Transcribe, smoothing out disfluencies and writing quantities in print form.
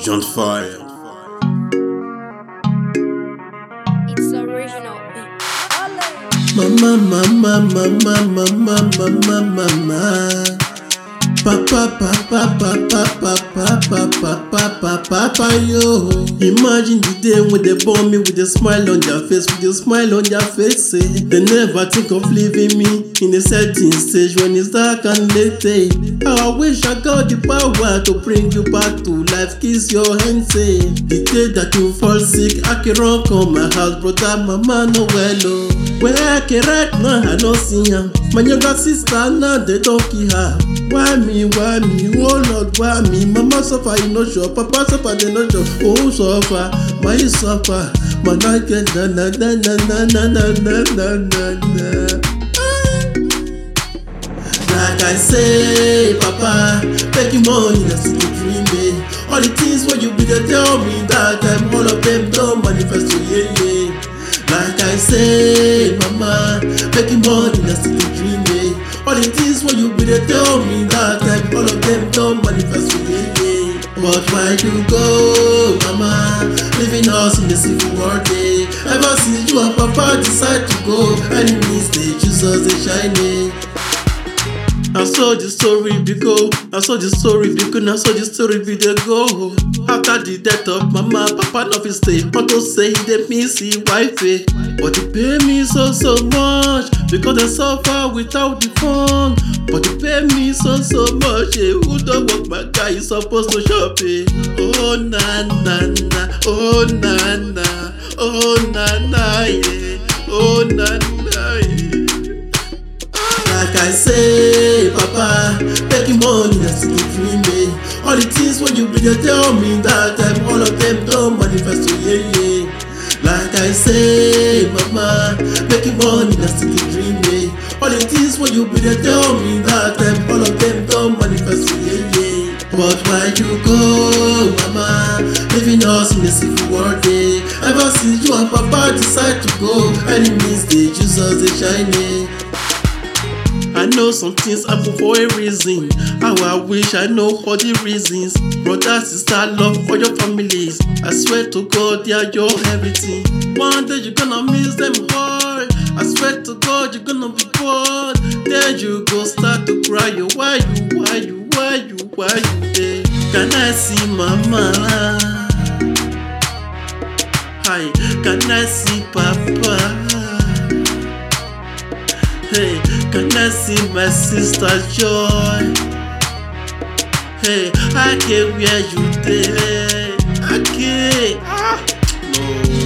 John Fire. It's original. Mama, mama, mama, mama, mama, mama. Papa, papa, papa, papa, papa, papa, papa, yo. Imagine the day when they born me with a smile on their face, with a smile on their face. Say they never think of leaving me in a certain stage when it's dark and late. How I wish I got the power to bring you back to life. Kiss your hand, say the day that you fall sick, I can run come my house, brother, mama, no well. Where I can right now, I don't see her. My younger sister now they don't kill her. Why me, oh Lord, why me? Mama suffer, you no sure. Papa suffer, they no sure. Oh suffer, my suffer. My night get na na na na na na na na na na. Like I say, Papa, making money, that's the dream, babe. All the things when you be there, tell me that time, all of them don't manifest, so yeah, yeah. Like I say, Mama, making money, that's the dream, babe. All the things when you be there, tell me that time, all of them don't manifest, so yeah, yeah. But why you go, Mama, leaving us in the civil war day? Ever since you and Papa decide to go, enemies, they choose us, they shine. I saw the story because I saw the story be the go. After the death of Mama, Papa no fit stay. Unto say they miss his wife, but they pay me so much because they suffer without the fun. But they pay me so much. Who don't work, my guy is supposed to shop. Oh na na na, oh na na, oh na na yeah, oh na na yeah. Like I say, Papa, making money, that's the dream, babe. All the things when you be there, tell me that time, all of them don't manifest, so yeah, yeah. Like I say, Mama, making money, that's the dream, babe. All the things when you be there, tell me that time, all of them don't manifest, so yeah, yeah. But why you go, Mama, leaving us in the civil war day? Ever since you and Papa decide to go, enemies, they choose us, they shine. I know some things happen for a reason. How I wish I know all the reasons. Brother, sister, love for your families. I swear to God, they are your everything. One day you're gonna miss them hard. I swear to God, you're gonna be bored. Then you go start to cry. Why you there? Can I see Mama? Hi, can I see Papa? Hey, can I see my sister Joy? Hey, I can't where you there. I can't. No.